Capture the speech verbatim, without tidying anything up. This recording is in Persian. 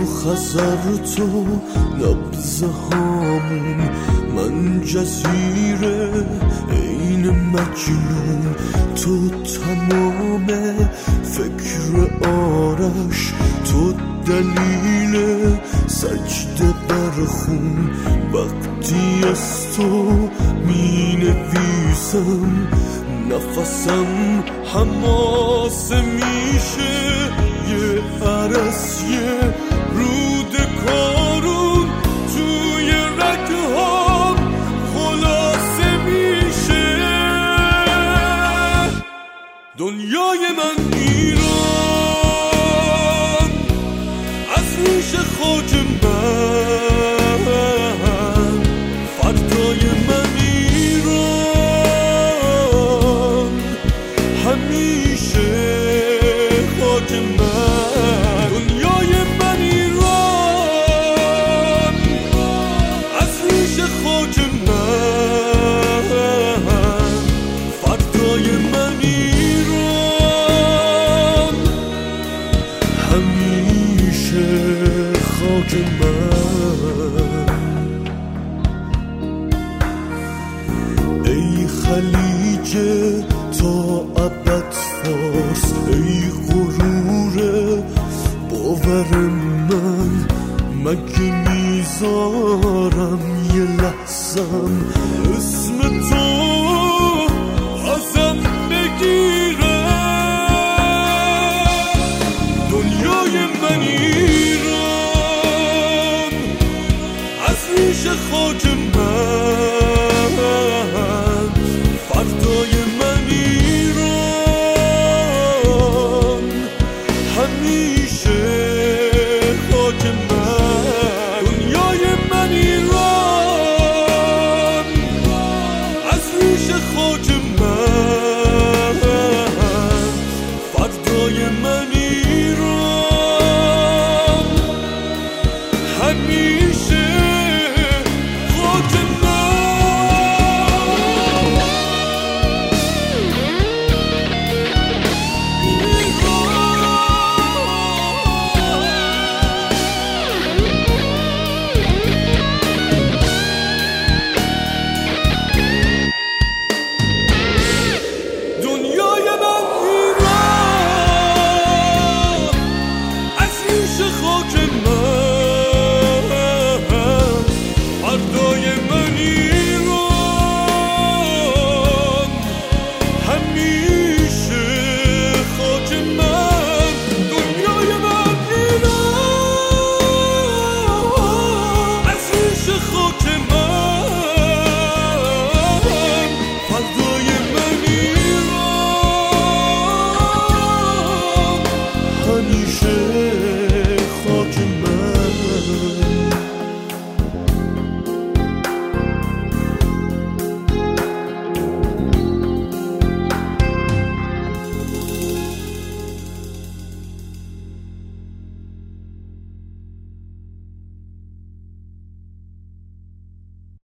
خزر تو نبض هامون، من جزیره این مجنون، تو تمام فکر آرش، تو دلیل سجده بر خون. وقتی از تو می نویسم نفسم حماسه میشه، یه عرس یه رود کارون توی رگهام خلاصه میشه. دنیای من ایران، از ریش خاک من، فردای من ایران، همیشه خاک من. دنیای من ایران، از ریش خاک من، فردای من ایران، همیشه خاک من. ای خلیج تا ابد فارس، ای غرور باور من، مگه میذارم یه لحظم اسم تو ازم بگیره. دنیای من ایران، از ریش خاک من، فردای من ایران، همیشه خاک من. دنیای من ایران، از ریش خاک من، فردای من ایران، همیشه